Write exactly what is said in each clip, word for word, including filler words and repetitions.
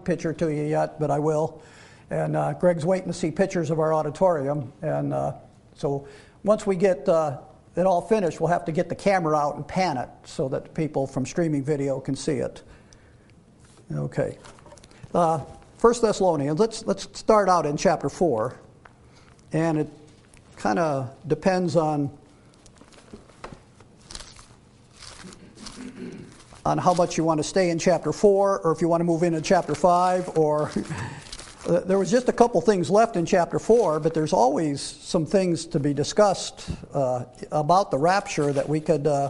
picture to you yet, but I will. And uh, Greg's waiting to see pictures of our auditorium. And uh, so once we get uh, it all finished, we'll have to get the camera out and pan it so that people from streaming video can see it. Okay. Uh, First Thessalonians, let's, let's start out in chapter four. And it kind of depends on on how much you want to stay in chapter four, or if you want to move into chapter five, or there was just a couple things left in chapter four, but there's always some things to be discussed uh, about the rapture that we could uh,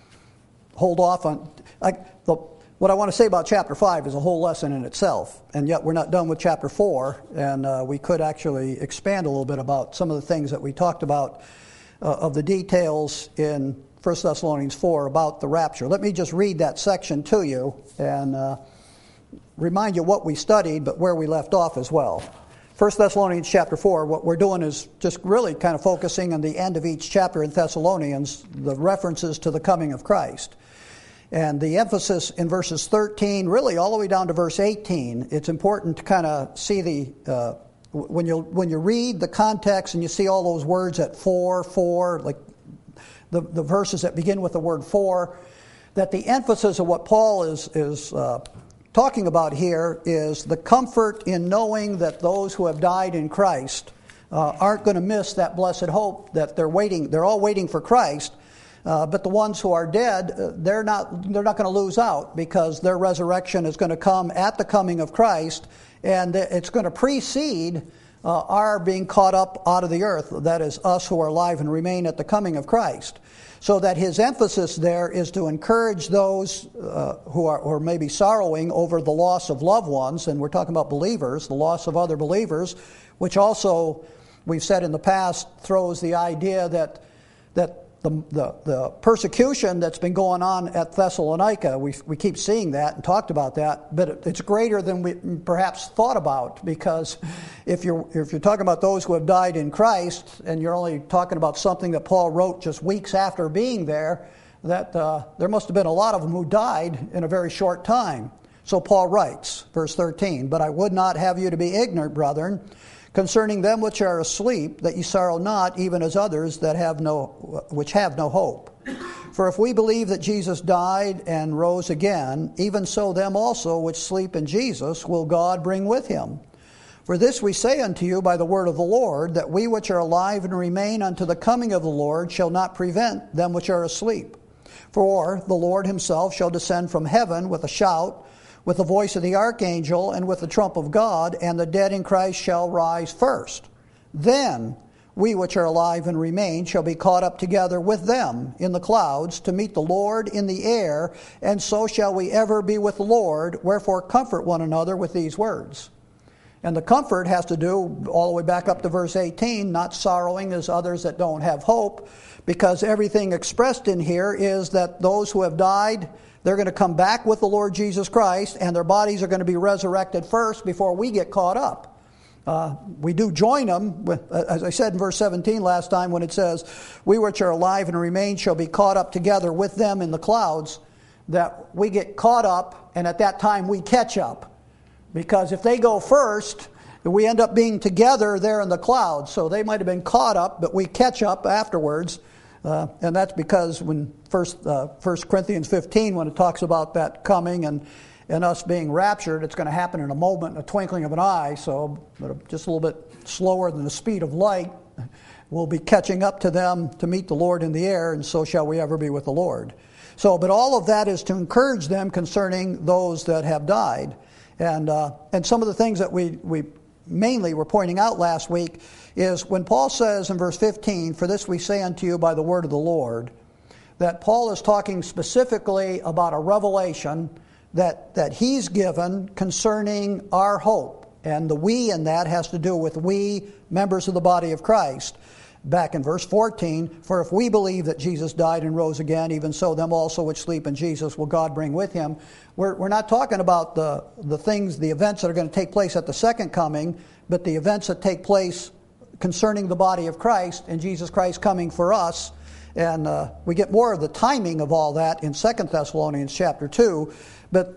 hold off on. Like the, what I want to say about chapter five is a whole lesson in itself, and yet we're not done with chapter four, and uh, we could actually expand a little bit about some of the things that we talked about uh, of the details in First Thessalonians four about the rapture. Let me just read that section to you and uh, remind you what we studied, but where we left off as well. First Thessalonians chapter four, what we're doing is just really kind of focusing on the end of each chapter in Thessalonians, the references to the coming of Christ. And the emphasis in verses thirteen, really all the way down to verse eighteen, it's important to kind of see the, uh, when you when you read the context and you see all those words at four, four, like the, the verses that begin with the word for, that the emphasis of what Paul is, is uh, talking about here is the comfort in knowing that those who have died in Christ uh, aren't going to miss that blessed hope that they're waiting. They're all waiting for Christ, uh, but the ones who are dead, uh, they're not. They're not going to lose out because their resurrection is going to come at the coming of Christ, and it's going to precede uh, our being caught up out of the earth. That is, us who are alive and remain at the coming of Christ. So that his emphasis there is to encourage those uh, who are or maybe sorrowing over the loss of loved ones, and we're talking about believers, the loss of other believers, which also, we've said in the past, throws the idea that that the the, the persecution that's been going on at Thessalonica, we we keep seeing that and talked about that, but it's greater than we perhaps thought about, because if you're if you're talking about those who have died in Christ, and you're only talking about something that Paul wrote just weeks after being there, that uh, there must have been a lot of them who died in a very short time. So Paul writes, verse thirteen, "But I would not have you to be ignorant, brethren, concerning them which are asleep, that ye sorrow not, even as others that have no, which have no hope. For if we believe that Jesus died and rose again, even so them also which sleep in Jesus will God bring with him. For this we say unto you by the word of the Lord, that we which are alive and remain unto the coming of the Lord shall not prevent them which are asleep. For the Lord himself shall descend from heaven with a shout, with the voice of the archangel, and with the trump of God, and the dead in Christ shall rise first. Then we which are alive and remain shall be caught up together with them in the clouds to meet the Lord in the air, and so shall we ever be with the Lord. Wherefore comfort one another with these words." And the comfort has to do all the way back up to verse eighteen, not sorrowing as others that don't have hope, because everything expressed in here is that those who have died, they're going to come back with the Lord Jesus Christ, and their bodies are going to be resurrected first before we get caught up. Uh, we do join them, with, as I said in verse seventeen last time, when it says, "We which are alive and remain shall be caught up together with them in the clouds," that we get caught up, and at that time we catch up. Because if they go first, we end up being together there in the clouds. So they might have been caught up, but we catch up afterwards. Uh, and that's because when First uh, First Corinthians fifteen, when it talks about that coming and, and us being raptured, it's going to happen in a moment, a twinkling of an eye. So just a little bit slower than the speed of light. We'll be catching up to them to meet the Lord in the air, and so shall we ever be with the Lord. So, but all of that is to encourage them concerning those that have died. And uh, and some of the things that we, we mainly were pointing out last week is when Paul says in verse fifteen, "For this we say unto you by the word of the Lord," that Paul is talking specifically about a revelation that, that he's given concerning our hope. And the we in that has to do with we, members of the body of Christ. Back in verse fourteen, "For if we believe that Jesus died and rose again, even so them also which sleep in Jesus will God bring with him." We're, we're not talking about the, the things, the events that are going to take place at the second coming, but the events that take place concerning the body of Christ and Jesus Christ coming for us. And uh, we get more of the timing of all that in Second Thessalonians chapter two. But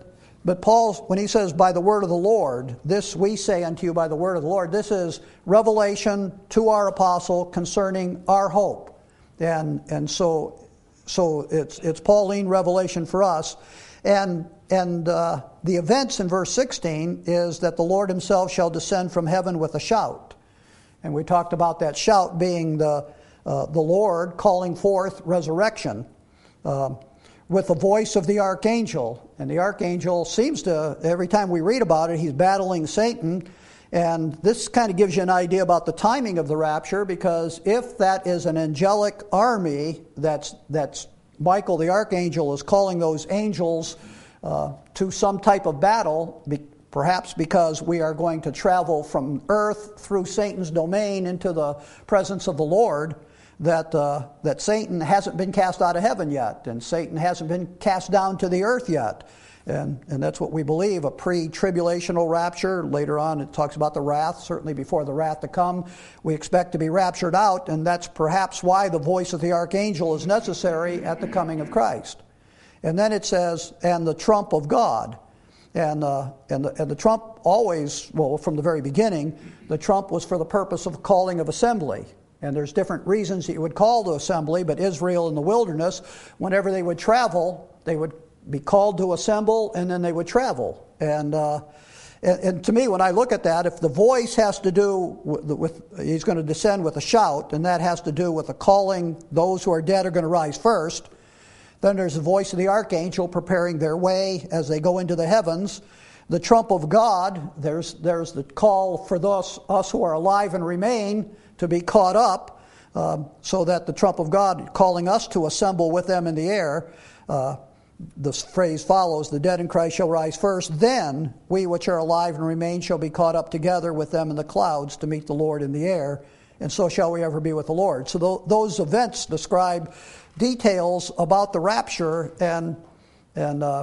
but Paul, when he says, by the word of the Lord, this we say unto you by the word of the Lord, this is revelation to our apostle concerning our hope. And and so so it's it's Pauline revelation for us. And and uh, the events in verse sixteen is that the Lord himself shall descend from heaven with a shout. And we talked about that shout being the uh, the Lord calling forth resurrection. Uh, with the voice of the archangel. And the archangel seems to, every time we read about it, he's battling Satan. And this kind of gives you an idea about the timing of the rapture, because if that is an angelic army, that's, that's Michael the archangel is calling those angels uh, to some type of battle, be, perhaps because we are going to travel from earth through Satan's domain into the presence of the Lord, that uh, that Satan hasn't been cast out of heaven yet, and Satan hasn't been cast down to the earth yet. And and that's what we believe, a pre-tribulational rapture. Later on it talks about the wrath, certainly before the wrath to come. We expect to be raptured out, and that's perhaps why the voice of the archangel is necessary at the coming of Christ. And then it says, and the trump of God. And, uh, and, the, and the trump always, well, from the very beginning, the trump was for the purpose of calling of assembly. And there's different reasons that you would call to assembly, but Israel in the wilderness, whenever they would travel, they would be called to assemble, and then they would travel. And uh, and, and to me, when I look at that, if the voice has to do with, with, he's going to descend with a shout, and that has to do with the calling, those who are dead are going to rise first. Then there's the voice of the archangel preparing their way as they go into the heavens. The trump of God, there's there's the call for those us who are alive and remain to be caught up, um, so that the trump of God calling us to assemble with them in the air. Uh, the phrase follows, the dead in Christ shall rise first, then we which are alive and remain shall be caught up together with them in the clouds to meet the Lord in the air, and so shall we ever be with the Lord. So th- those events describe details about the rapture and and uh,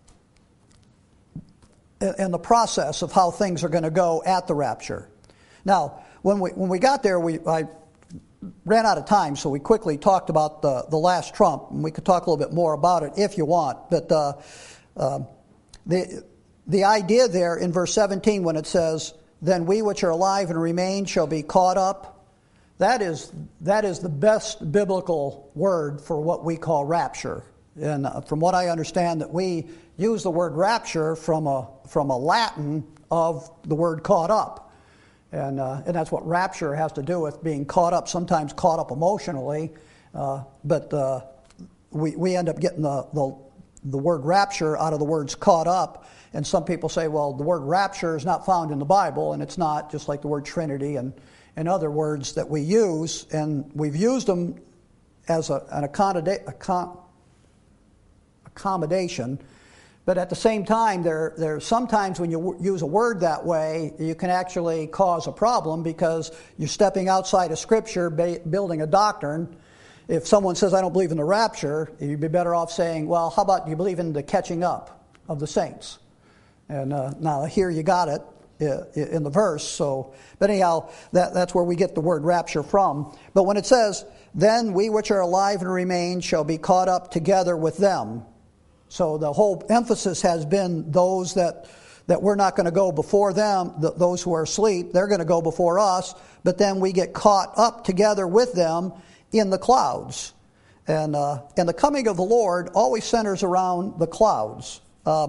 and the process of how things are going to go at the rapture. Now, when we when we got there, we I ran out of time, so we quickly talked about the, the last trump, and we could talk a little bit more about it if you want. But uh, uh, the the idea there in verse seventeen, when it says, "Then we which are alive and remain shall be caught up," that is that is the best biblical word for what we call rapture. And uh, from what I understand, that we use the word rapture from a from a Latin of the word caught up. And uh, and that's what rapture has to do with, being caught up, sometimes caught up emotionally. Uh, but uh, we we end up getting the, the the word rapture out of the words caught up. And some people say, well, the word rapture is not found in the Bible, and it's not, just like the word Trinity and, and other words that we use. And we've used them as a, an accommodation. accommodation. But at the same time, there there sometimes when you w- use a word that way, you can actually cause a problem, because you're stepping outside of Scripture, ba- building a doctrine. If someone says, I don't believe in the rapture, you'd be better off saying, well, how about you believe in the catching up of the saints? And uh, now here you got it uh, in the verse. So, but anyhow, that, that's where we get the word rapture from. But when it says, then we which are alive and remain shall be caught up together with them. So the whole emphasis has been those that that we're not going to go before them, the, those who are asleep, they're going to go before us, but then we get caught up together with them in the clouds. And uh, and the coming of the Lord always centers around the clouds. Um,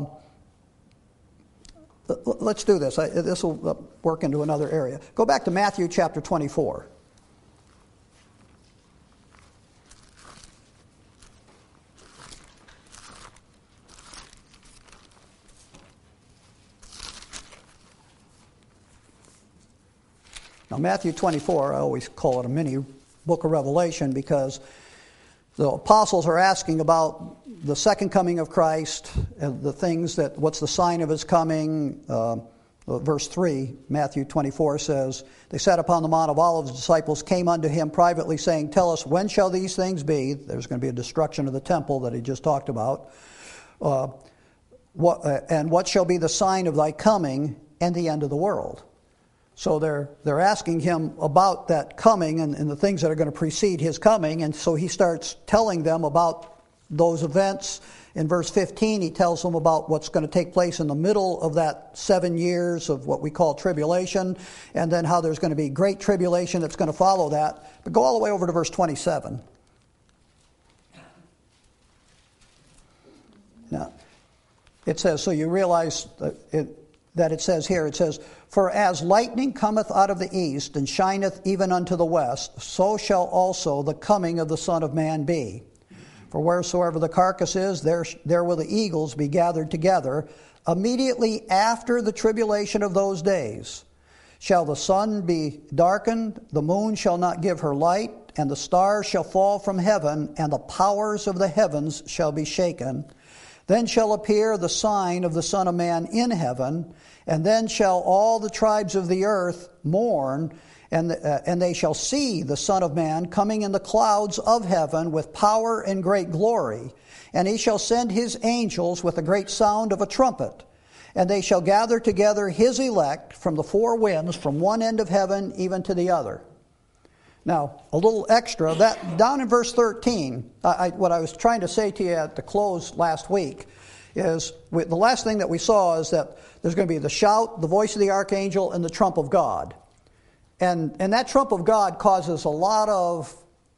let's do this. I, this will work into another area. Go back to Matthew chapter twenty-four. Now, Matthew twenty-four, I always call it a mini book of Revelation, because the apostles are asking about the second coming of Christ, and the things that, what's the sign of his coming? Uh, verse three, Matthew twenty-four says, they sat upon the Mount of Olives, the disciples came unto him privately, saying, tell us, when shall these things be? There's going to be a destruction of the temple that he just talked about. Uh, what, uh, and what shall be the sign of thy coming and the end of the world? So they're they're asking him about that coming and, and the things that are going to precede his coming, and so he starts telling them about those events In verse fifteen, he tells them about what's going to take place in the middle of that seven years of what we call tribulation, and then how there's going to be great tribulation that's going to follow that. But go all the way over to verse twenty-seven. Now, it says, so you realize that it, that it says here, it says, for as lightning cometh out of the east, and shineth even unto the west, so shall also the coming of the Son of Man be. For wheresoever the carcass is, there, there will the eagles be gathered together. Immediately after the tribulation of those days shall the sun be darkened, the moon shall not give her light, and the stars shall fall from heaven, and the powers of the heavens shall be shaken. Then shall appear the sign of the Son of Man in heaven, and then shall all the tribes of the earth mourn, and, uh, and they shall see the Son of Man coming in the clouds of heaven with power and great glory. And he shall send his angels with a great sound of a trumpet, and they shall gather together his elect from the four winds, from one end of heaven even to the other. Now, a little extra, that down in verse thirteen, I, I, what I was trying to say to you at the close last week is, we, the last thing that we saw is that there's going to be the shout, the voice of the archangel, and the trump of God. And, and that trump of God causes a lot of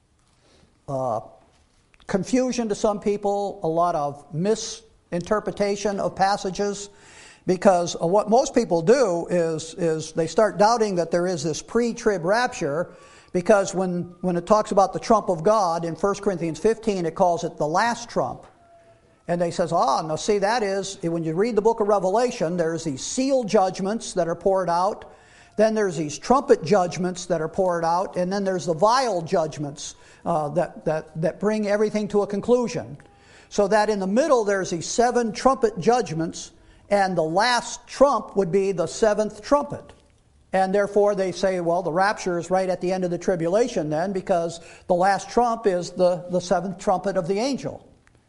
uh, confusion to some people, a lot of misinterpretation of passages, because what most people do is, is they start doubting that there is this pre-trib rapture. Because when, when it talks about the trump of God in First Corinthians fifteen, it calls it the last trump. And they says, ah, now see, that is, when you read the book of Revelation, there's these seal judgments that are poured out. Then there's these trumpet judgments that are poured out. And then there's the vial judgments uh, that, that, that bring everything to a conclusion. So that in the middle, there's these seven trumpet judgments. And the last trump would be the seventh trumpet. And therefore they say, well, the rapture is right at the end of the tribulation then, because the last trump is the, the seventh trumpet of the angel.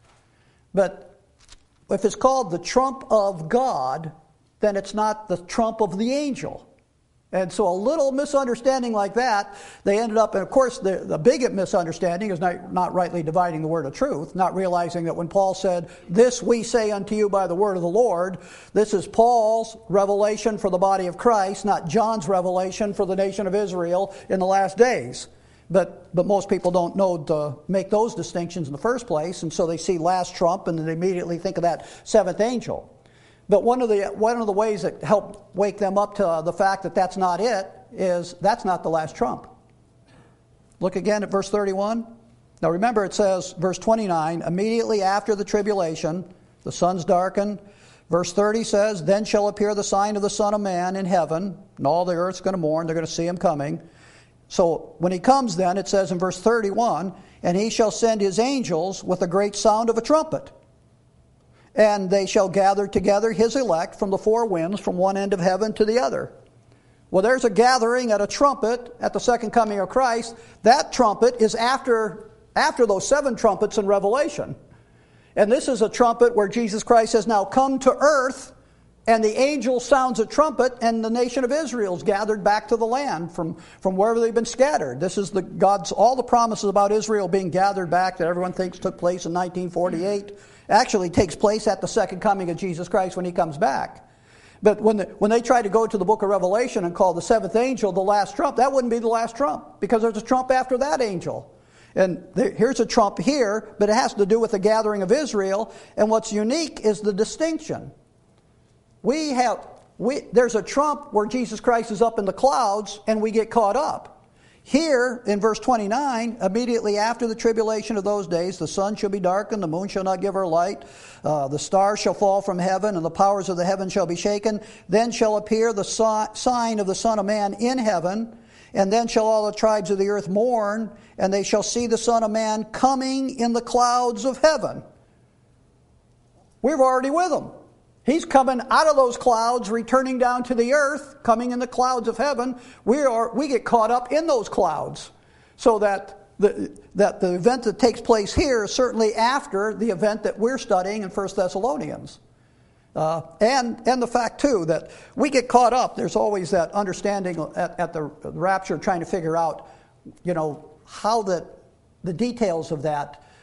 But if it's called the trump of God, then it's not the trump of the angel. And so a little misunderstanding like that, they ended up, and of course the, the big misunderstanding is not, not rightly dividing the word of truth, not realizing that when Paul said, this we say unto you by the word of the Lord, this is Paul's revelation for the body of Christ, not John's revelation for the nation of Israel in the last days. But but most people don't know to make those distinctions in the first place, and so they see last trump and they immediately think of that seventh angel. But one of the one of the ways that help wake them up to the fact that that's not it is that's not the last trump. Look again at verse thirty-one. Now remember it says, verse twenty-nine, immediately after the tribulation, the sun's darkened. Verse thirty says, then shall appear the sign of the Son of Man in heaven, and all the earth's going to mourn, they're going to see him coming. So when he comes then, it says in verse thirty-one, and he shall send his angels with a great sound of a trumpet. And they shall gather together his elect from the four winds, from one end of heaven to the other. Well, there's a gathering at a trumpet at the second coming of Christ. That trumpet is after, after those seven trumpets in Revelation. And this is a trumpet where Jesus Christ has now come to earth, and the angel sounds a trumpet, and the nation of Israel is gathered back to the land from, from wherever they've been scattered. This is the God's all the promises about Israel being gathered back that everyone thinks took place in nineteen forty-eight. Actually takes place at the second coming of Jesus Christ when he comes back. But when, the, when they try to go to the book of Revelation and call the seventh angel the last trump, that wouldn't be the last trump, because there's a trump after that angel. And there, here's a trump here, but it has to do with the gathering of Israel. And what's unique is the distinction. We have, we, there's a trump where Jesus Christ is up in the clouds and we get caught up. Here, in verse twenty-nine, immediately after the tribulation of those days, the sun shall be darkened, the moon shall not give her light, uh, the stars shall fall from heaven, and the powers of the heaven shall be shaken. Then shall appear the si- sign of the Son of Man in heaven, and then shall all the tribes of the earth mourn, and they shall see the Son of Man coming in the clouds of heaven. We're already with him. He's coming out of those clouds, returning down to the earth, coming in the clouds of heaven. We are we get caught up in those clouds, so that the that the event that takes place here is certainly after the event that we're studying in First Thessalonians. Uh, and and the fact too that we get caught up. There's always that understanding at, at the rapture, trying to figure out, you know, how that the details of that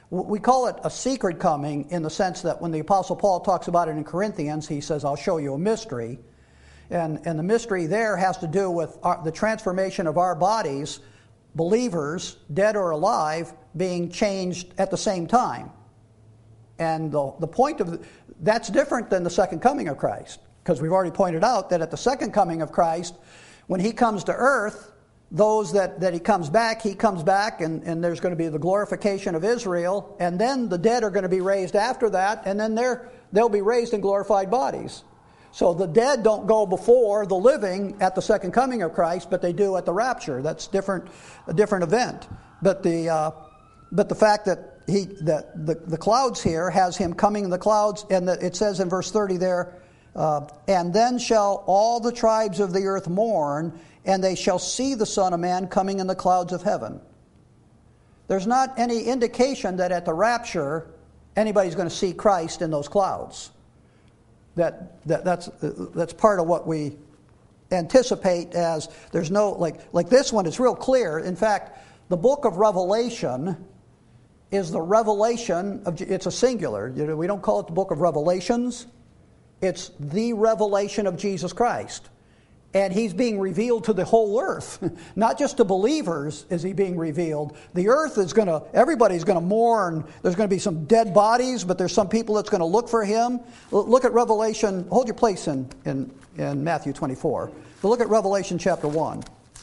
We call it a secret coming in the sense that when the Apostle Paul talks about it in Corinthians, he says, I'll show you a mystery. And, and the mystery there has to do with our, the transformation of our bodies, believers, dead or alive, being changed at the same time. And the, the point of, that's different than the second coming of Christ. Because we've already pointed out that at the second coming of Christ, when he comes to earth, those that, that he comes back, he comes back, and, and there's going to be the glorification of Israel, and then the dead are going to be raised after that, and then they're, they'll be raised in glorified bodies. So the dead don't go before the living at the second coming of Christ, but they do at the rapture. That's different, a different event. But the uh, but the fact that he that the, the clouds here has him coming in the clouds, and the, it says in verse thirty there, uh, and then shall all the tribes of the earth mourn, and they shall see the Son of Man coming in the clouds of heaven. There's not any indication that at the rapture anybody's going to see Christ in those clouds. That, that that's that's part of what we anticipate as there's no like like this one is real clear. In fact, the book of Revelation is the revelation of it's a singular. You know, we don't call it the book of Revelations. It's the revelation of Jesus Christ. And he's being revealed to the whole earth. Not just to believers is he being revealed. The earth is going to, everybody's going to mourn. There's going to be some dead bodies, but there's some people that's going to look for him. Look at Revelation, hold your place in, in, in Matthew twenty-four. But look at Revelation chapter one.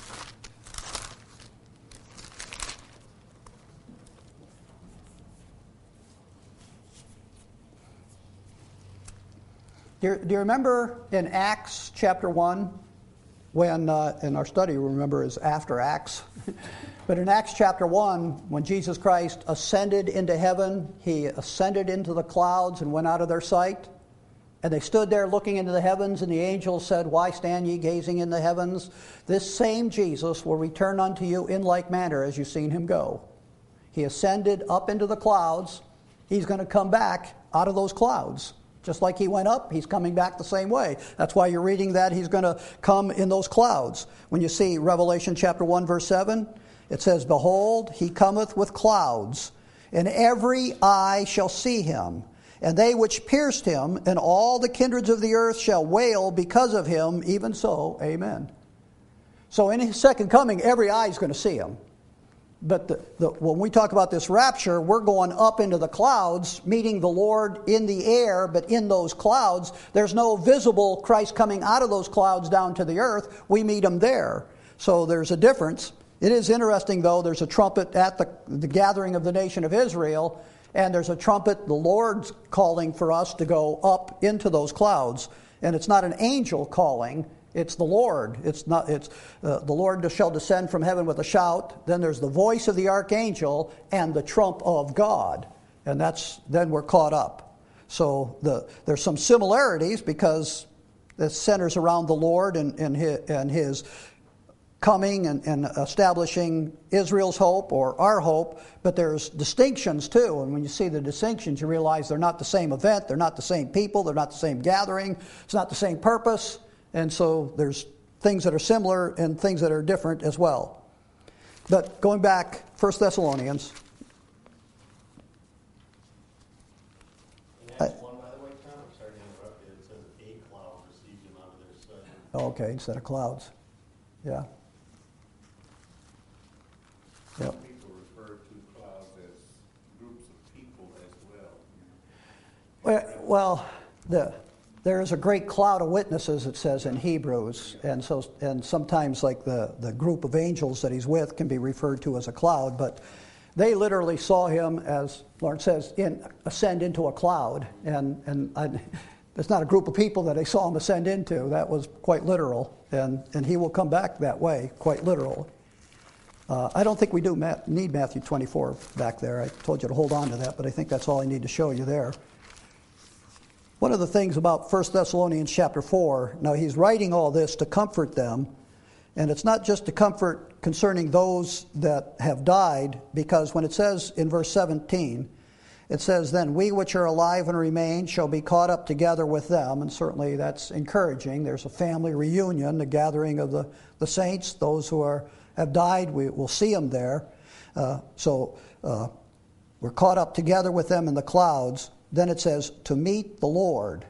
Do you, do you remember in Acts chapter one? When, uh, in our study, remember, is after Acts. But in Acts chapter one, when Jesus Christ ascended into heaven, he ascended into the clouds and went out of their sight. And they stood there looking into the heavens, and the angels said, Why stand ye gazing in the heavens? This same Jesus will return unto you in like manner as you've seen him go. He ascended up into the clouds. He's going to come back out of those clouds. Just like he went up, he's coming back the same way. That's why you're reading that he's going to come in those clouds. When you see Revelation chapter one, verse seven, it says, Behold, he cometh with clouds, and every eye shall see him. And they which pierced him, and all the kindreds of the earth shall wail because of him. Even so, amen. So in his second coming, every eye is going to see him. But the, the, when we talk about this rapture, we're going up into the clouds, meeting the Lord in the air, but in those clouds, there's no visible Christ coming out of those clouds down to the earth. We meet him there. So there's a difference. It is interesting, though, there's a trumpet at the, the gathering of the nation of Israel, and there's a trumpet, the Lord's calling for us to go up into those clouds. And it's not an angel calling. It's the Lord. It's not. It's uh, the Lord shall descend from heaven with a shout. Then there's the voice of the archangel and the trump of God, and that's then we're caught up. So the there's some similarities because it centers around the Lord and, and his, and his coming and, and establishing Israel's hope or our hope. But there's distinctions too, and when you see the distinctions, you realize they're not the same event. They're not the same people. They're not the same gathering. It's not the same purpose. And so there's things that are similar and things that are different as well. But going back, First Thessalonians. In Acts one, by the way, Tom, I'm sorry to interrupt you. It says a cloud received him out of their sight. Oh, okay, instead of clouds. Yeah. Some Yep. people refer to clouds as groups of people as well. Well, well the... There is a great cloud of witnesses, it says in Hebrews, and so and sometimes like the, the group of angels that he's with can be referred to as a cloud, but they literally saw him, as Lawrence says, in, ascend into a cloud, and and I, it's not a group of people that they saw him ascend into. That was quite literal, and, and he will come back that way, quite literal. Uh, I don't think we do ma- need Matthew twenty-four back there. I told you to hold on to that, but I think that's all I need to show you there. One of the things about First Thessalonians chapter four, now he's writing all this to comfort them, and it's not just to comfort concerning those that have died, because when it says in verse seventeen, it says, Then we which are alive and remain shall be caught up together with them, and certainly that's encouraging. There's a family reunion, the gathering of the, the saints, those who are have died, we will see them there. Uh, so uh, we're caught up together with them in the clouds. Then it says, to meet the Lord.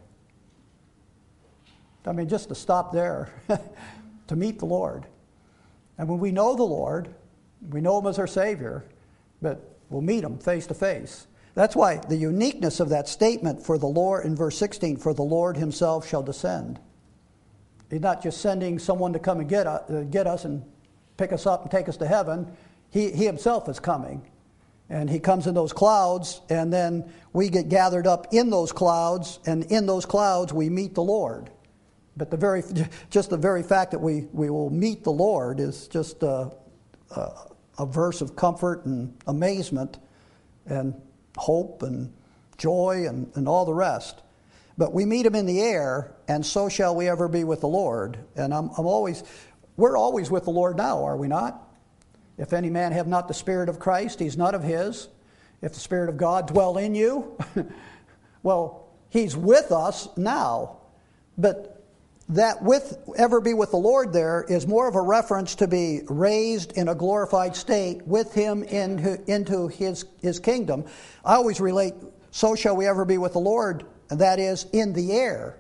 I mean, just to stop there, to meet the Lord. And when we know the Lord, we know Him as our Savior, but we'll meet Him face to face. That's why the uniqueness of that statement for the Lord, in verse sixteen, for the Lord Himself shall descend. He's not just sending someone to come and get, uh, get us and pick us up and take us to heaven. He, he Himself is coming. And He comes in those clouds, and then we get gathered up in those clouds, and in those clouds we meet the Lord. But the very, just the very fact that we, we will meet the Lord is just a, a, a verse of comfort and amazement and hope and joy and, and all the rest. But we meet Him in the air, and so shall we ever be with the Lord. And I'm, I'm always, we're always with the Lord now, are we not? If any man have not the Spirit of Christ, he's not of His. If the Spirit of God dwell in you, well, He's with us now. But that with ever be with the Lord there is more of a reference to be raised in a glorified state with Him into, into his, his kingdom. I always relate, so shall we ever be with the Lord, and that is in the air.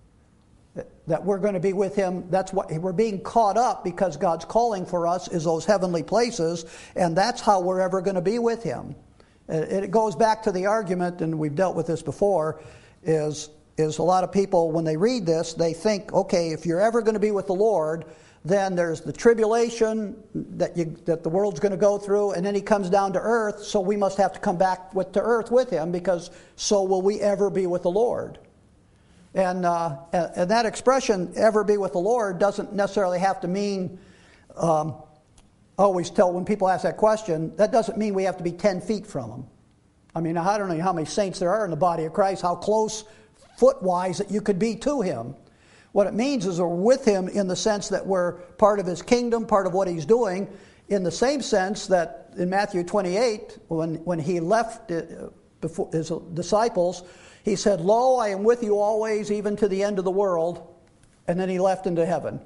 That we're going to be with Him. That's what we're being caught up, because God's calling for us is those heavenly places, and that's how we're ever going to be with Him. It goes back to the argument, and we've dealt with this before, is, is a lot of people, when they read this, they think, okay, if you're ever going to be with the Lord, then there's the tribulation that you, that the world's going to go through, and then He comes down to earth, so we must have to come back with, to earth with Him, because so will we ever be with the Lord. And, uh, and that expression, ever be with the Lord, doesn't necessarily have to mean, um, I always tell when people ask that question, that doesn't mean we have to be ten feet from Him. I mean, I don't know how many saints there are in the body of Christ, how close foot-wise that you could be to Him. What it means is we're with Him in the sense that we're part of His kingdom, part of what He's doing, in the same sense that in Matthew twenty-eight, when, when He left before His disciples, He said, lo, I am with you always, even to the end of the world. And then He left into heaven.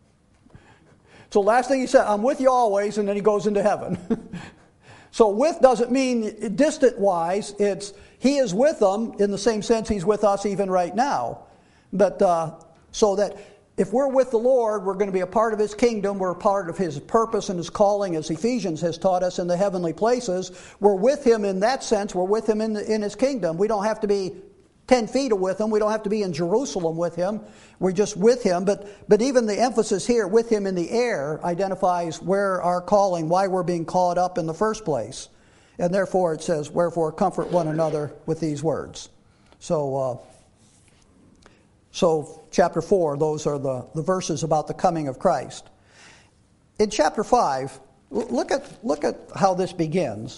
So last thing He said, I'm with you always, and then He goes into heaven. So with doesn't mean distant-wise. It's He is with them in the same sense He's with us even right now. But uh, so that if we're with the Lord, we're going to be a part of His kingdom. We're a part of His purpose and His calling, as Ephesians has taught us in the heavenly places. We're with Him in that sense. We're with Him in, the, in His kingdom. We don't have to be ten feet with Him. We don't have to be in Jerusalem with Him. We're just with Him. But, but even the emphasis here, with Him in the air, identifies where our calling, why we're being caught up in the first place. And therefore it says, wherefore comfort one another with these words. So, uh, so chapter four, those are the, the verses about the coming of Christ. In chapter five, look at, look at how this begins.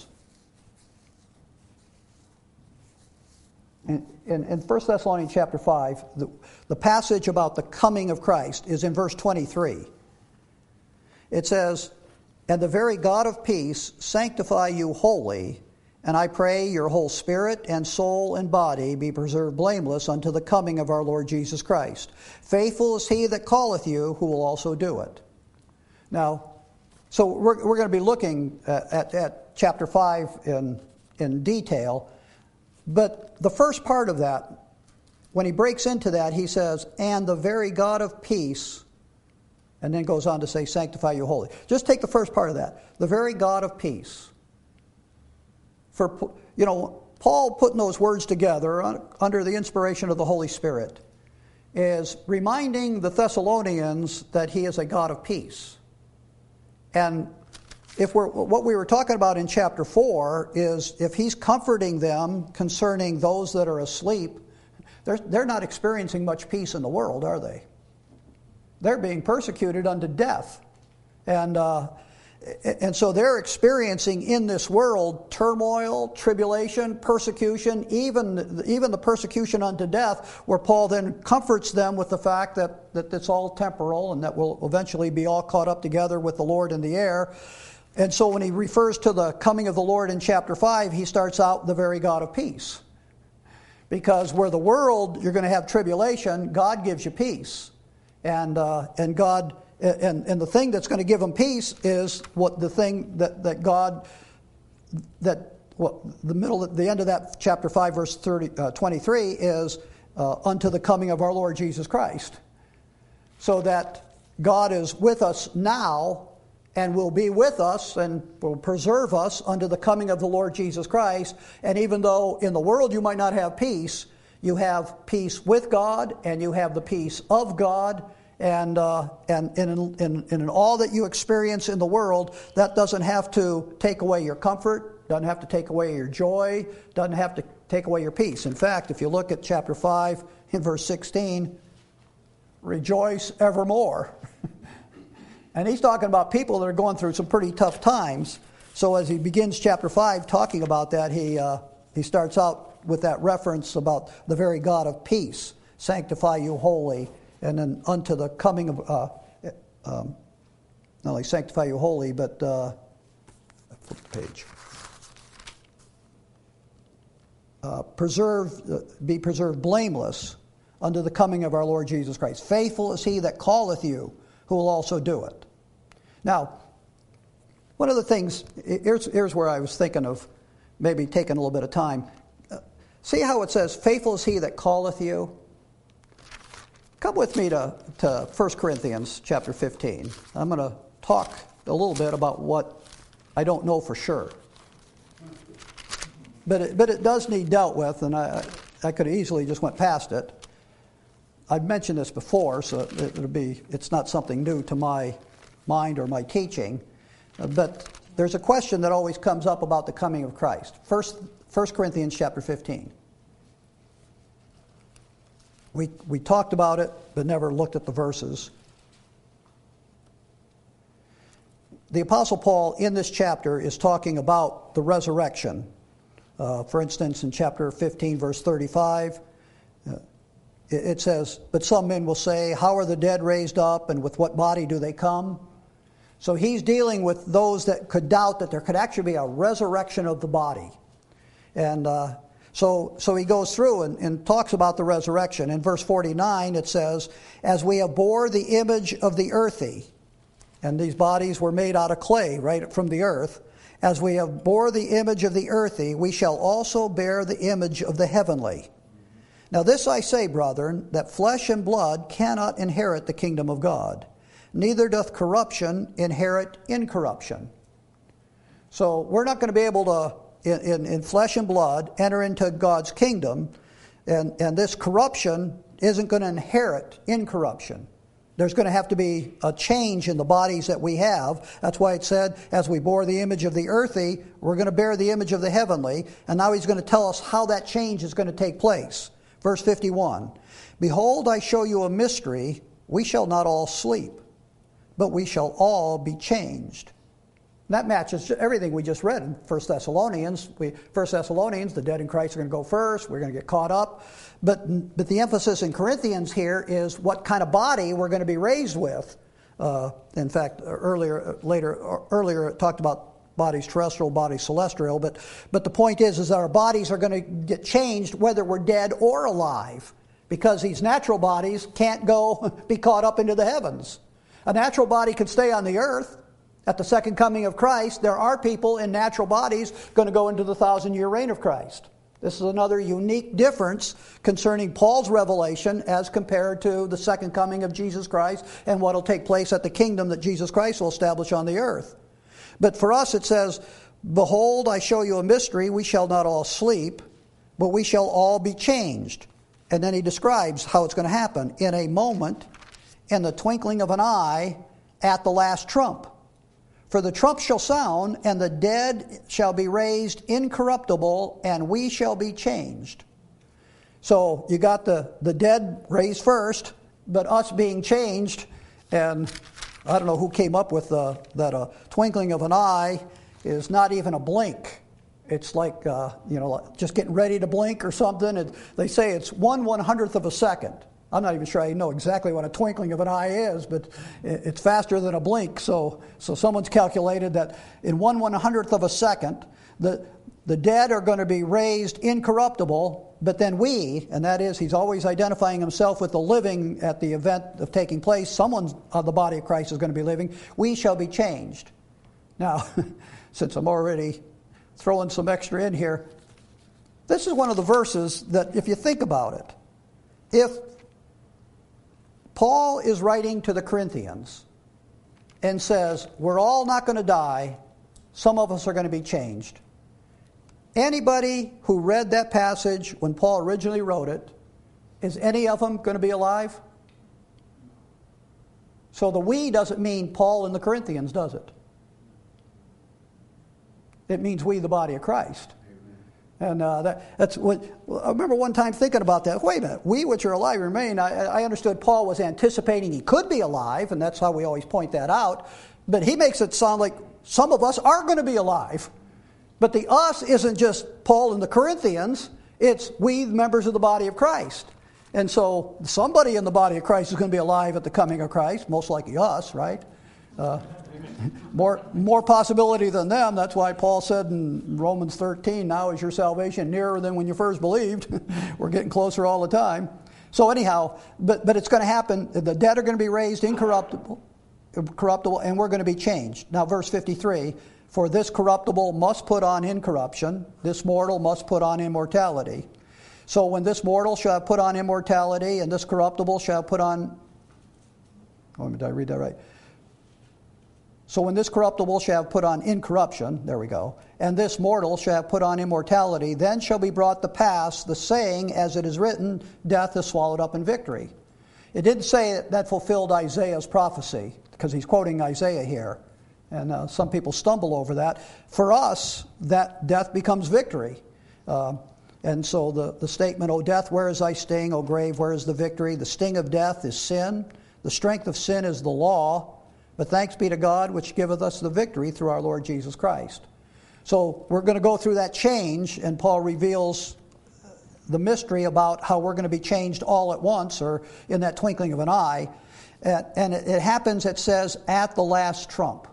In, in, in First Thessalonians chapter five, the, the passage about the coming of Christ is in verse twenty-three. It says, and the very God of peace sanctify you wholly, and I pray your whole spirit and soul and body be preserved blameless unto the coming of our Lord Jesus Christ. Faithful is He that calleth you, who will also do it. Now, so we're, we're going to be looking at, at, at chapter five in, in detail. But the first part of that, when he breaks into that, he says, and the very God of peace, and then goes on to say, sanctify you wholly. Just take the first part of that. The very God of peace. For, you know, Paul putting those words together under the inspiration of the Holy Spirit is reminding the Thessalonians that he is a God of peace. And if we're, what we were talking about in chapter four is if he's comforting them concerning those that are asleep, they're, they're not experiencing much peace in the world, are they? They're being persecuted unto death. And, uh, and so they're experiencing in this world turmoil, tribulation, persecution, even, even the persecution unto death, where Paul then comforts them with the fact that, that it's all temporal and that we'll eventually be all caught up together with the Lord in the air. And so when he refers to the coming of the Lord in chapter five, he starts out the very God of peace. Because where the world, you're going to have tribulation, God gives you peace. And uh, and God and, and the thing that's going to give them peace is what the thing that, that God that well, the middle, the end of that chapter five, verse thirty, uh, twenty-three is uh, unto the coming of our Lord Jesus Christ. So that God is with us now and will be with us and will preserve us unto the coming of the Lord Jesus Christ. And even though in the world you might not have peace, you have peace with God and you have the peace of God. And uh, and, and, in, in, in all that you experience in the world, that doesn't have to take away your comfort, doesn't have to take away your joy, doesn't have to take away your peace. In fact, if you look at chapter five in verse sixteen, rejoice evermore. And he's talking about people that are going through some pretty tough times. So as he begins chapter five talking about that, he uh, he starts out with that reference about the very God of peace, sanctify you wholly, and then unto the coming of, uh, um, not only sanctify you wholly, but, uh, I flipped the page. Uh, preserve, uh, be preserved blameless unto the coming of our Lord Jesus Christ. Faithful is he that calleth you, who will also do it. Now, one of the things, here's, here's where I was thinking of maybe taking a little bit of time. Uh, see how it says, faithful is he that calleth you? Come with me to, to First Corinthians chapter fifteen. I'm going to talk a little bit about what I don't know for sure. But it, but it does need dealt with, and I, I could have easily just went past it. I've mentioned this before, so it, it'll be, it's not something new to my mind or my teaching. Uh, but there's a question that always comes up about the coming of Christ. First, First Corinthians chapter fifteen. We, we talked about it, but never looked at the verses. The Apostle Paul in this chapter is talking about the resurrection. Uh, for instance, in chapter fifteen, verse thirty-five, uh, it, it says, but some men will say, how are the dead raised up, and with what body do they come? So he's dealing with those that could doubt that there could actually be a resurrection of the body. And uh, so so he goes through and, and talks about the resurrection. In verse forty-nine it says, as we have bore the image of the earthy, and these bodies were made out of clay, right from the earth, as we have bore the image of the earthy, we shall also bear the image of the heavenly. Now this I say, brethren, that flesh and blood cannot inherit the kingdom of God, neither doth corruption inherit incorruption. So we're not going to be able to, in, in, in flesh and blood, enter into God's kingdom, and, and this corruption isn't going to inherit incorruption. There's going to have to be a change in the bodies that we have. That's why it said, as we bore the image of the earthy, we're going to bear the image of the heavenly. And now he's going to tell us how that change is going to take place. Verse fifty-one, behold, I show you a mystery. We shall not all sleep, but we shall all be changed. And that matches everything we just read in First Thessalonians. We, First Thessalonians, the dead in Christ are going to go first. We're going to get caught up. But, but the emphasis in Corinthians here is what kind of body we're going to be raised with. Uh, in fact, earlier, later, earlier it talked about bodies terrestrial, bodies celestial. But, but the point is, is that our bodies are going to get changed whether we're dead or alive, because these natural bodies can't go be caught up into the heavens. A natural body can stay on the earth. At the second coming of Christ, there are people in natural bodies going to go into the thousand-year reign of Christ. This is another unique difference concerning Paul's revelation as compared to the second coming of Jesus Christ and what will take place at the kingdom that Jesus Christ will establish on the earth. But for us it says, behold, I show you a mystery. We shall not all sleep, but we shall all be changed. And then he describes how it's going to happen. In a moment, in the twinkling of an eye, at the last trump. For the trump shall sound, and the dead shall be raised incorruptible, and we shall be changed. So you got the, the dead raised first, but us being changed. And I don't know who came up with the, that a twinkling of an eye is not even a blink. It's like, uh, you know, just getting ready to blink or something. It, they say it's one one-hundredth of a second. I'm not even sure I know exactly what a twinkling of an eye is, but it's faster than a blink. So so someone's calculated that in one one-hundredth of a second, the, the dead are going to be raised incorruptible, but then we, and that is, he's always identifying himself with the living at the event of taking place. Someone of the body of Christ is going to be living. We shall be changed. Now, since I'm already throw in some extra in here. This is one of the verses that, if you think about it, if Paul is writing to the Corinthians and says, we're all not going to die, some of us are going to be changed. Anybody who read that passage when Paul originally wrote it, is any of them going to be alive? So the we doesn't mean Paul and the Corinthians, does it? It means we, the body of Christ. And uh, that, that's what I remember one time thinking about that. Wait a minute, we which are alive remain. I, I understood Paul was anticipating he could be alive, and that's how we always point that out. But he makes it sound like some of us are going to be alive. But the us isn't just Paul and the Corinthians, it's we, members of the body of Christ. And so somebody in the body of Christ is going to be alive at the coming of Christ, most likely us, right? Uh, more more possibility than them. That's why Paul said in Romans thirteen, now is your salvation nearer than when you first believed. We're getting closer all the time. So anyhow, but but it's going to happen. The dead are going to be raised incorruptible, corruptible, and we're going to be changed. Now verse fifty-three, for this corruptible must put on incorruption, this mortal must put on immortality. So when this mortal shall have put on immortality, and this corruptible shall put on, oh, did I read that right? So when this corruptible shall have put on incorruption, there we go, and this mortal shall have put on immortality, then shall be brought to pass the saying, as it is written, death is swallowed up in victory. It didn't say that, that fulfilled Isaiah's prophecy, because he's quoting Isaiah here. And uh, some people stumble over that. For us, that death becomes victory. Uh, and so the, the statement, O death, where is thy sting? O grave, where is the victory? The sting of death is sin. The strength of sin is the law. But thanks be to God, which giveth us the victory through our Lord Jesus Christ. So we're going to go through that change, and Paul reveals the mystery about how we're going to be changed all at once, or in that twinkling of an eye. And it happens, it says, at the last trump.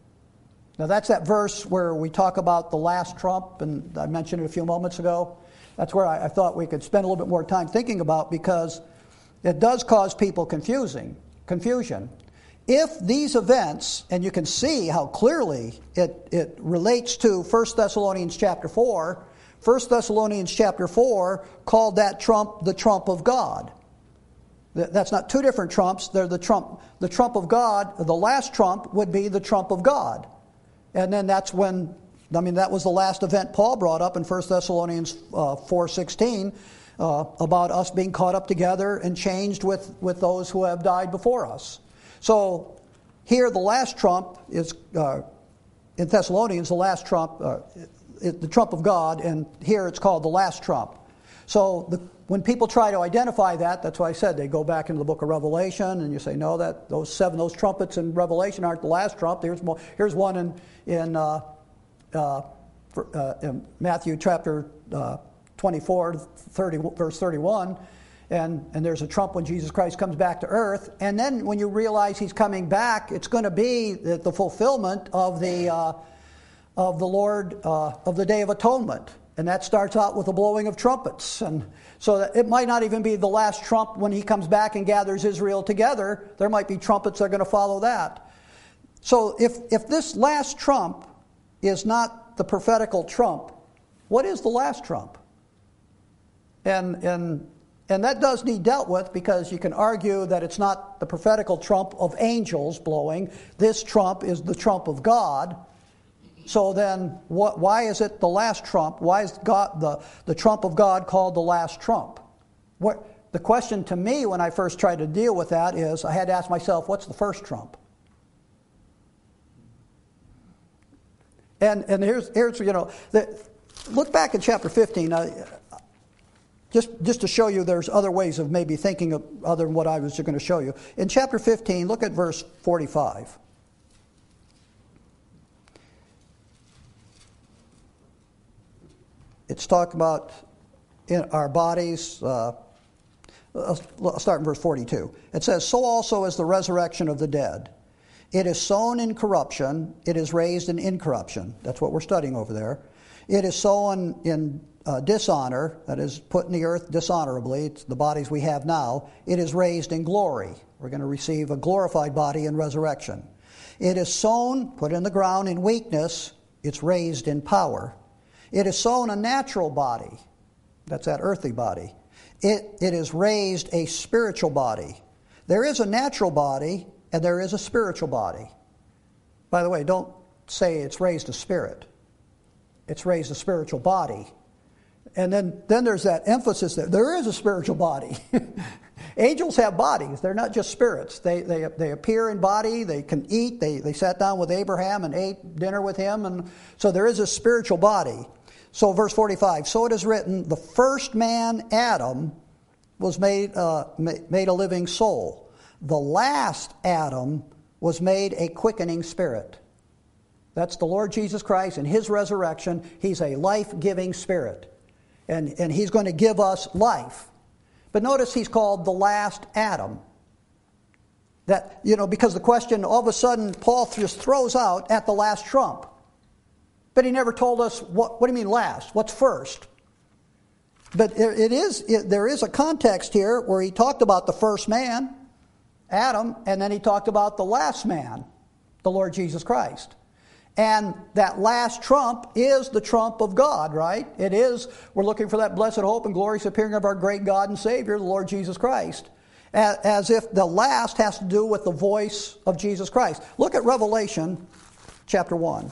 Now that's that verse where we talk about the last trump, and I mentioned it a few moments ago. That's where I, I thought we could spend a little bit more time thinking about, because it does cause people confusing, confusion. If these events, and you can see how clearly it, it relates to First Thessalonians chapter four, First Thessalonians chapter four called that trump the trump of God. That's not two different trumps, they're the trump, the trump of God. The last trump would be the trump of God. And then that's when, I mean, that was the last event Paul brought up in First Thessalonians uh, four sixteen uh, about us being caught up together and changed with, with those who have died before us. So here the last trump is, uh, in Thessalonians, the last trump, uh, it, the trump of God, and here it's called the last trump. So the, when people try to identify that, that's why I said they go back into the book of Revelation, and you say, no, that those seven, those trumpets in Revelation aren't the last trump. Here's, more, here's one in, in, uh, uh, for, uh, in Matthew chapter uh, twenty-four, thirty, verse thirty-one. And, and there's a trump when Jesus Christ comes back to earth. And then when you realize he's coming back, it's going to be the, the fulfillment of the uh, of the Lord uh, of the Day of Atonement, and that starts out with the blowing of trumpets. And so that it might not even be the last trump when he comes back and gathers Israel together. There might be trumpets that are going to follow that. So if if this last trump is not the prophetical trump, what is the last trump? And and And that does need dealt with, because you can argue that it's not the prophetical trump of angels blowing. This trump is the trump of God. So then what, why is it the last trump? Why is God, the, the trump of God called the last trump? What, the question to me when I first tried to deal with that is, I had to ask myself, what's the first trump? And and here's, here's you know, the, look back in chapter fifteen. Uh, Just, just to show you there's other ways of maybe thinking of other than what I was going to show you. In chapter fifteen, look at verse forty-five. It's talking about in our bodies. Uh, I'll start in verse forty-two. It says, so also is the resurrection of the dead. It is sown in corruption, it is raised in incorruption. That's what we're studying over there. It is sown in Uh, dishonor, that is put in the earth dishonorably, it's the bodies we have now. It is raised in glory. We're going to receive a glorified body in resurrection. It is sown, put in the ground in weakness, it's raised in power. It is sown a natural body. That's that earthly body. It, it is raised a spiritual body. There is a natural body and there is a spiritual body. By the way, don't say it's raised a spirit. It's raised a spiritual body. And then, then there's that emphasis that there is a spiritual body. Angels have bodies. They're not just spirits. They, they, they appear in body. They can eat. They, they sat down with Abraham and ate dinner with him. And so there is a spiritual body. So verse forty-five, so it is written, the first man, Adam, was made, uh, made a living soul. The last Adam was made a quickening spirit. That's the Lord Jesus Christ and his resurrection. He's a life-giving spirit. And, and he's going to give us life. But notice he's called the last Adam. That, you know, because the question all of a sudden Paul just throws out at the last trump. But he never told us, what, what do you mean last? What's first? But it is, it, there is a context here where he talked about the first man, Adam, and then he talked about the last man, the Lord Jesus Christ. And that last trump is the trump of God, right? It is, we're looking for that blessed hope and glorious appearing of our great God and Savior, the Lord Jesus Christ. As if the last has to do with the voice of Jesus Christ. Look at Revelation chapter one.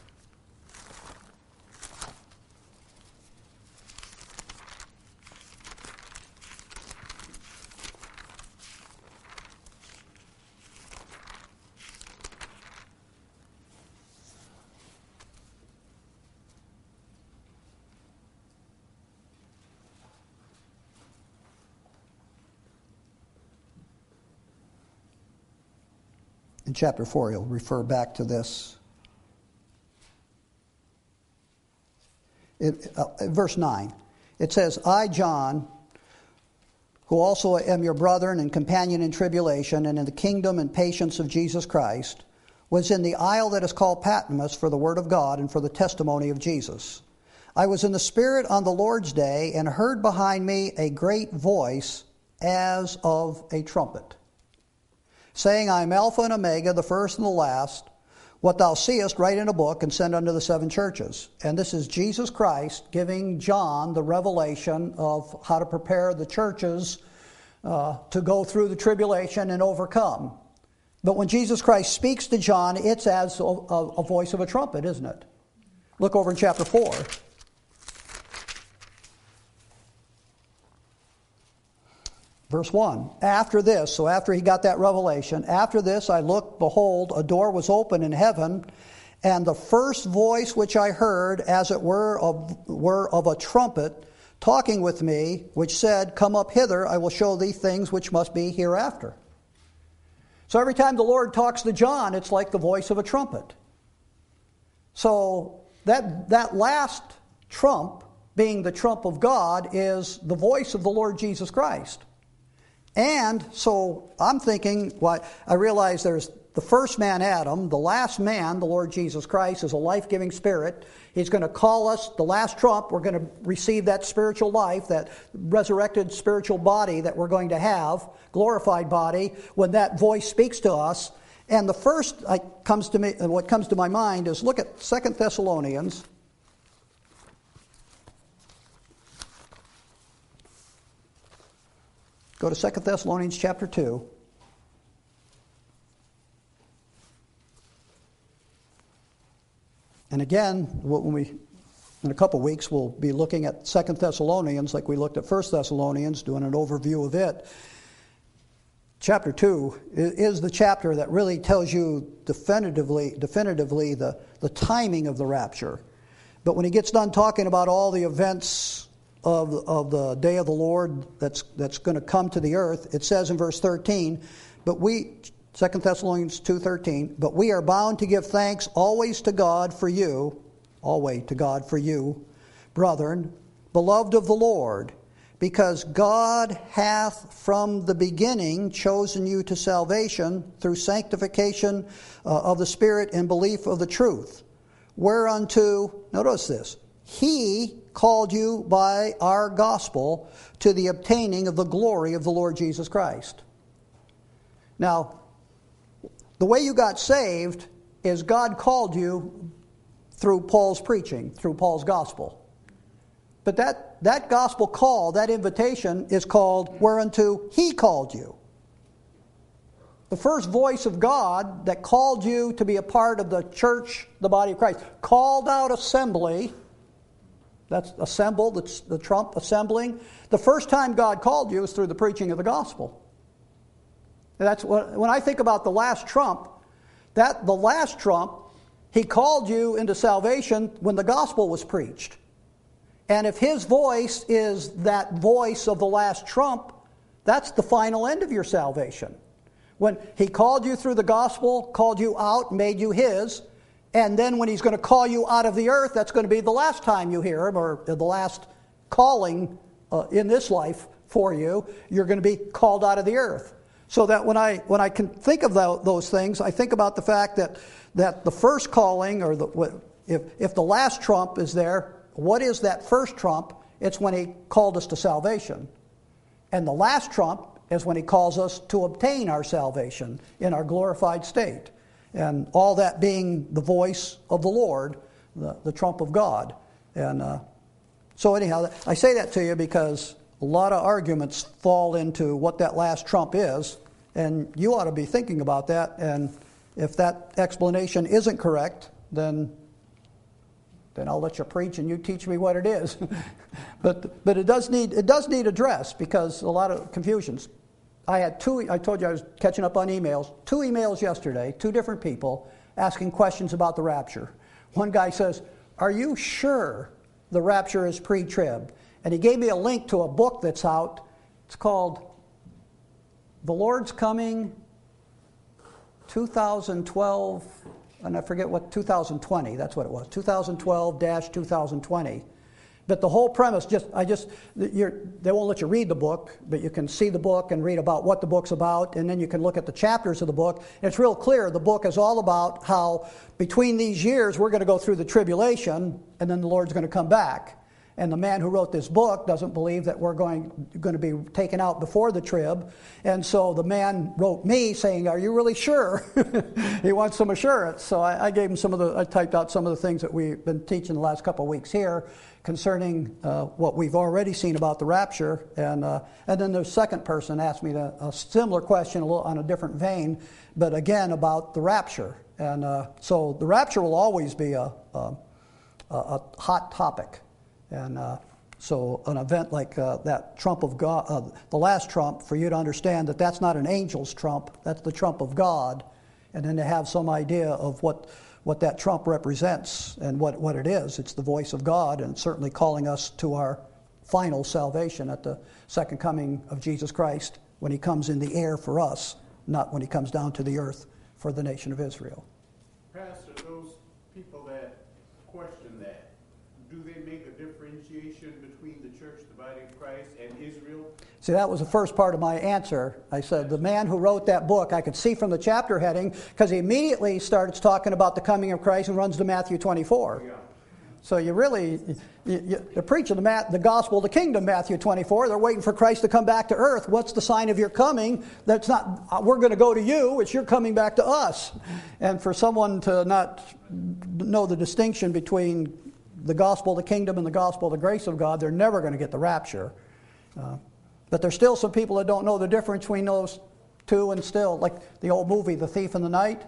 In chapter four, he'll refer back to this. It, uh, verse nine, it says, I, John, who also am your brethren and companion in tribulation and in the kingdom and patience of Jesus Christ, was in the isle that is called Patmos for the word of God and for the testimony of Jesus. I was in the Spirit on the Lord's day and heard behind me a great voice as of a trumpet, saying, I am Alpha and Omega, the first and the last. What thou seest, write in a book and send unto the seven churches. And this is Jesus Christ giving John the revelation of how to prepare the churches uh, to go through the tribulation and overcome. But when Jesus Christ speaks to John, it's as a, a, a voice of a trumpet, isn't it? Look over in chapter four. Verse one, after this, so after he got that revelation, after this I looked, behold, a door was open in heaven, and the first voice which I heard, as it were of, were of a trumpet, talking with me, which said, come up hither, I will show thee things which must be hereafter. So every time the Lord talks to John, it's like the voice of a trumpet. So that, that last trump, being the trump of God, is the voice of the Lord Jesus Christ. And so I'm thinking, what I realize there's the first man, Adam, the last man, the Lord Jesus Christ, is a life-giving spirit. He's going to call us the last trump. We're going to receive that spiritual life, that resurrected spiritual body that we're going to have, glorified body, when that voice speaks to us. And the first I, comes to me, what comes to my mind is look at Second Thessalonians. Go to Second Thessalonians chapter two. And again, when we, in a couple weeks, we'll be looking at Second Thessalonians like we looked at First Thessalonians, doing an overview of it. Chapter two is the chapter that really tells you definitively, definitively the, the timing of the rapture. But when he gets done talking about all the events Of, of the day of the Lord that's that's going to come to the earth, it says in verse thirteen, but we, Second Thessalonians two thirteen, but we are bound to give thanks always to God for you, always to God for you, brethren, beloved of the Lord, because God hath from the beginning chosen you to salvation through sanctification uh, of the Spirit and belief of the truth, whereunto, notice this, He called you by our gospel to the obtaining of the glory of the Lord Jesus Christ. Now, the way you got saved is God called you through Paul's preaching, through Paul's gospel. But that, that gospel call, that invitation, is called whereunto he called you. The first voice of God that called you to be a part of the church, the body of Christ, called out assembly. That's assemble, the, the trump assembling. The first time God called you is through the preaching of the gospel. And that's what, when I think about the last trump, that the last trump, he called you into salvation when the gospel was preached. And if his voice is that voice of the last trump, that's the final end of your salvation. When he called you through the gospel, called you out, made you his, and then when he's going to call you out of the earth, that's going to be the last time you hear him, or the last calling uh, in this life for you. You're going to be called out of the earth. So that when I when I can think of the, those things, I think about the fact that that the first calling, or the, if if the last trump is there, what is that first trump? It's when he called us to salvation, and the last trump is when he calls us to obtain our salvation in our glorified state. And all that being the voice of the Lord, the, the trump of God. And uh, so anyhow, I say that to you because a lot of arguments fall into what that last trump is, and you ought to be thinking about that. And if that explanation isn't correct, then then I'll let you preach and you teach me what it is. but but it does need it does need address, because a lot of confusions. I had two, I told you I was catching up on emails, two emails yesterday, two different people asking questions about the rapture. One guy says, are you sure the rapture is pre-trib? And he gave me a link to a book that's out. It's called The Lord's Coming two thousand twelve, and I forget what, two thousand twenty, that's what it was, twenty twelve dash twenty twenty. But the whole premise, just I just you're, they won't let you read the book, but you can see the book and read about what the book's about, and then you can look at the chapters of the book. And it's real clear. The book is all about how between these years we're going to go through the tribulation, and then the Lord's going to come back. And the man who wrote this book doesn't believe that we're going, going to be taken out before the trib. And so the man wrote me saying, are you really sure? He wants some assurance. So I, I gave him some of the, I typed out some of the things that we've been teaching the last couple of weeks here concerning uh, what we've already seen about the rapture. And uh, and then the second person asked me to, a similar question a little on a different vein, but again about the rapture. And uh, so the rapture will always be a, a, a hot topic. And uh, so an event like uh, that trump of God, uh, the last trump, for you to understand that that's not an angel's trump, that's the trump of God, and then to have some idea of what what that trump represents and what, what it is. It's the voice of God, and certainly calling us to our final salvation at the second coming of Jesus Christ, when he comes in the air for us, not when he comes down to the earth for the nation of Israel. Pastor, those people that question that, do they make a differentiation between the church, the body of Christ, and Israel? See, that was the first part of my answer. I said the man who wrote that book, I could see from the chapter heading, because he immediately starts talking about the coming of Christ and runs to Matthew twenty-four. Yeah. So you really, you, you, they're preaching the, mat, the gospel of the kingdom, Matthew twenty-four. They're waiting for Christ to come back to earth. What's the sign of your coming? That's not, we're going to go to you, it's you're coming back to us. And for someone to not know the distinction between the gospel of the kingdom and the gospel of the grace of God, they're never going to get the rapture. Uh, but there's still some people that don't know the difference between those two, and still, like the old movie, The Thief in the Night.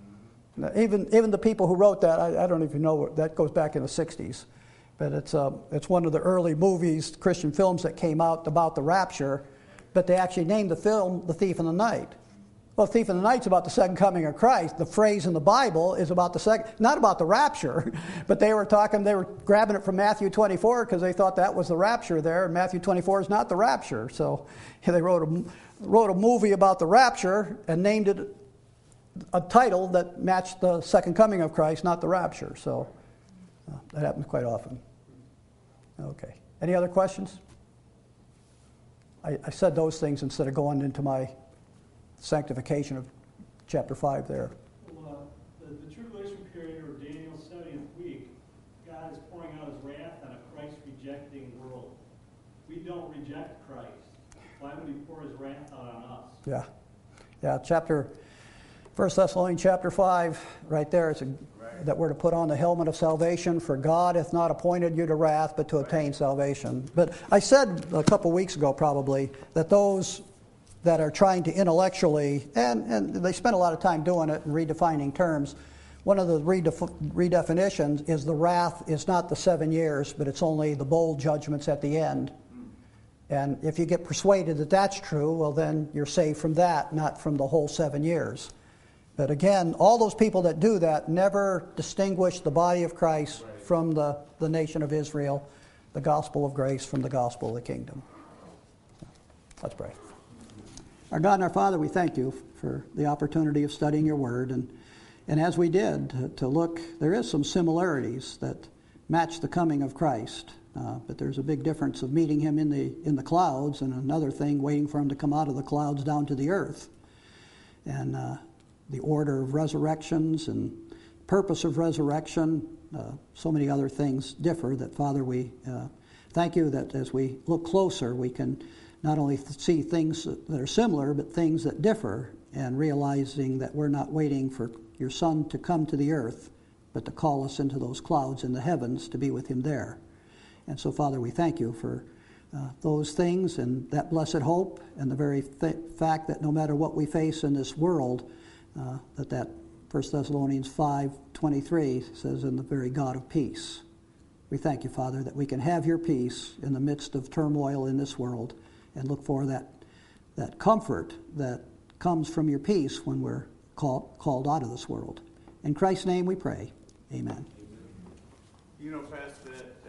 Even even the people who wrote that, I, I don't even know, that goes back in the sixties. But it's uh, it's one of the early movies, Christian films that came out about the rapture, but they actually named the film The Thief in the Night. Well, Thief in the Night's about the second coming of Christ. The phrase in the Bible is about the second, not about the rapture, but they were talking, they were grabbing it from Matthew twenty-four because they thought that was the rapture there, and Matthew twenty-four is not the rapture. So they wrote a, wrote a movie about the rapture and named it a title that matched the second coming of Christ, not the rapture. So uh, that happens quite often. Okay. Any other questions? I, I said those things instead of going into my sanctification of chapter five there. Well, uh, the, the tribulation period, or Daniel's seventieth week, God is pouring out his wrath on a Christ-rejecting world. We don't reject Christ. Why would he pour his wrath out on us? Yeah. Yeah, chapter, First Thessalonians chapter five, right there, it's a, Right. that we're to put on the helmet of salvation, for God hath not appointed you to wrath, but to obtain salvation. But I said a couple weeks ago probably that those that are trying to intellectually, and, and they spend a lot of time doing it and redefining terms, one of the redef- redefinitions is the wrath is not the seven years, but it's only the bowl judgments at the end. And if you get persuaded that that's true, well, then you're saved from that, not from the whole seven years. But again, all those people that do that never distinguish the body of Christ Right. from the, the nation of Israel, the gospel of grace from the gospel of the kingdom. Let's pray. Our God and our Father, we thank you for the opportunity of studying your word. And, and as we did, to, to look, there is some similarities that match the coming of Christ. Uh, but there's a big difference of meeting him in the in the clouds, and another thing waiting for him to come out of the clouds down to the earth. And uh, the order of resurrections and purpose of resurrection, uh, so many other things differ that, Father, we uh, thank you that as we look closer, we can not only see things that are similar, but things that differ, and realizing that we're not waiting for your Son to come to the earth, but to call us into those clouds in the heavens to be with him there. And so, Father, we thank you for uh, those things and that blessed hope, and the very th- fact that no matter what we face in this world, uh, that that First Thessalonians five twenty-three says, in the very God of peace. We thank you, Father, that we can have your peace in the midst of turmoil in this world, and look for that that comfort that comes from your peace when we're call, called out of this world. In Christ's name we pray. Amen. You know, Pastor, that